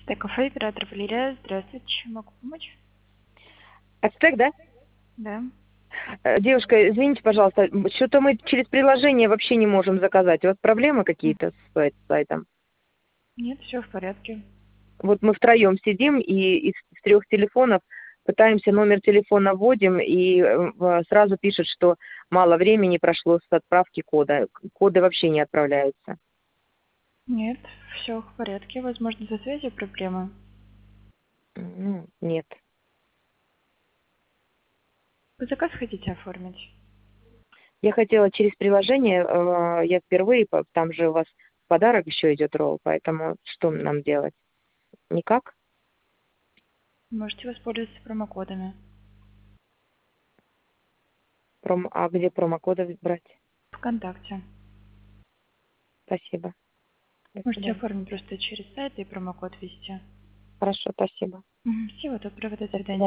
Кафе, оператор Валерия. Здравствуйте, чем могу помочь? Ацтек, да? Да. Девушка, извините, пожалуйста, что-то мы через приложение вообще не можем заказать. У вас проблемы какие-то с сайтом? Нет, все в порядке. Вот мы втроем сидим и из 3 телефонов пытаемся, номер телефона вводим, и сразу пишет, что мало времени прошло с отправки кода. Коды вообще не отправляются. Нет, все в порядке. Возможно, со связью проблемы. Ну, нет. Вы заказ хотите оформить? Я хотела через приложение, я впервые, там же у вас подарок еще идет ролл, поэтому что нам делать? Никак? Можете воспользоваться промокодами. А где промокоды брать? ВКонтакте. Спасибо. До Можете свидания. оформить просто через сайт и промокод ввести. Хорошо, спасибо. Всего доброго, до До свидания. свидания.